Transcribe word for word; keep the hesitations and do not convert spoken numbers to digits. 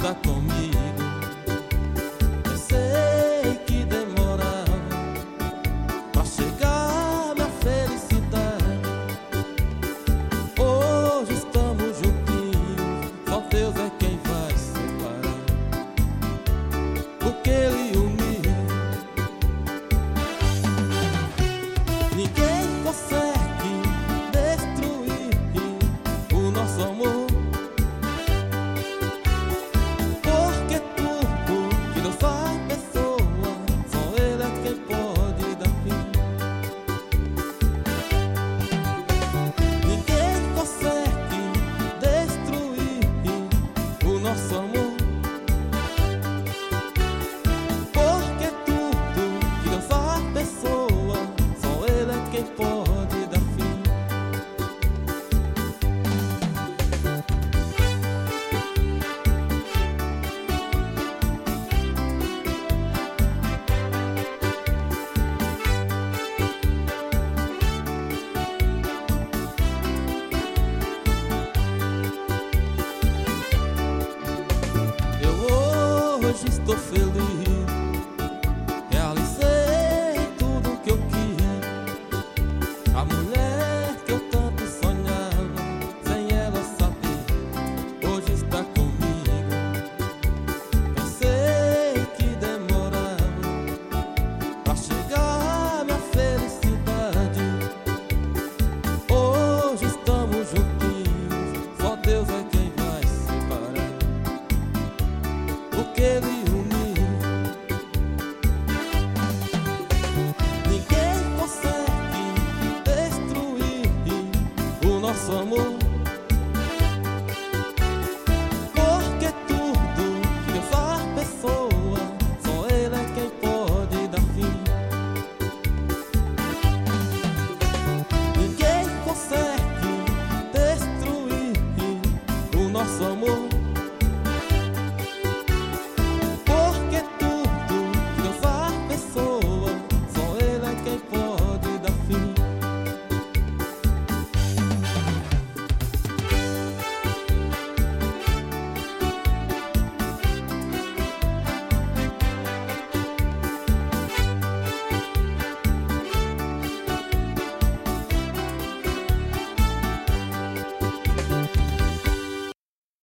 está comigo. Eu sei que demorava pra chegar minha felicidade. Hoje estamos juntinhos, só Deus é quem vai separar. Porque Ele uniu, ninguém consegue destruir o nosso amor. Porque tudo que Deus faz pessoa, só Ele é quem pode dar fim. Ninguém consegue destruir o nosso amor. Porque tudo que Deus faz pessoa, só Ele é quem pode dar fim. Eu hoje estou feliz, realizei tudo que eu quis. A mulher que eu tanto sonhava, sem ela saber, hoje está comigo. Eu sei que demorava pra chegar minha felicidade. Hoje estamos juntinhos, só Deus é quem vai separar. Porque Ele uniu, ninguém consegue destruir o nosso amor. Porque tudo que Deus faz pessoa, só Ele é quem pode dar fim. Ninguém consegue destruir o nosso amor.